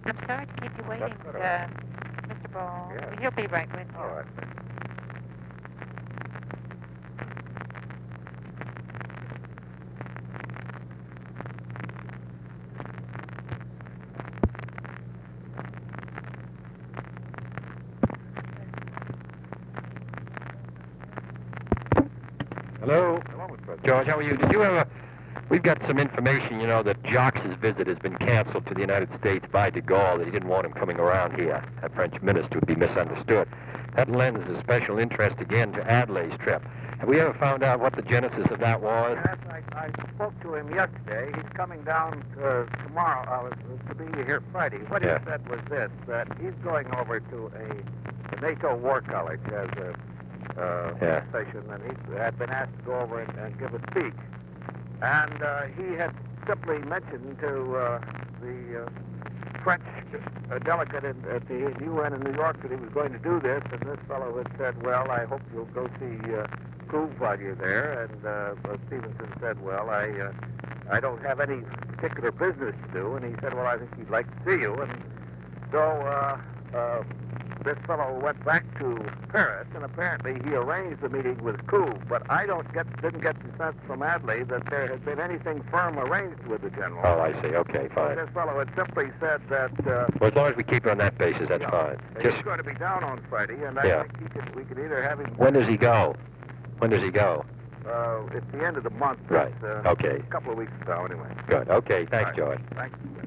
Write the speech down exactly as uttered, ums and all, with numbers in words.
I'm sorry to keep you waiting, That's all uh, right. Mister Ball. Yeah. He'll be right with you. All right. Hello? Hello, Mister President. George, how are you? Did you ever... We've got some information, you know, that Jacques' visit has been canceled to the United States by de Gaulle, that he didn't want him coming around here. That French minister would be misunderstood. That lends a special interest again to Adelaide's trip. Have we ever found out what the genesis of that was? Yes, I, I spoke to him yesterday. He's coming down uh, tomorrow uh, to be here Friday. What Yeah. he said was this, that he's going over to a, a NATO War College as a uh, Yeah. session, and he had been asked to go over and, and give a speech. And uh, he had simply mentioned to uh, the uh, French uh, delegate in, at the U N in New York that he was going to do this, and this fellow had said, well, I hope you'll go see uh, Couve while you're there. And uh, uh, Stevenson said, well, I uh, I don't have any particular business to do. And he said, well, I think he'd like to see you. And so uh, uh, this fellow went back to Paris, and apparently he arranged the meeting with Couve. But I don't get didn't get the sense from Adley that there had been anything firm arranged with the general. Oh, I see. Okay, fine. This fellow had simply said that uh, Well, as long as we keep it on that basis, that's yeah, fine. he's Just, going to be down on Friday, and I Yeah. think he could, we could either have him. when does he go? When does he go? Uh, it's the end of the month. Right. It's, uh, Okay. A couple of weeks from now, anyway. Good. Okay, thanks, Right. George. Thanks.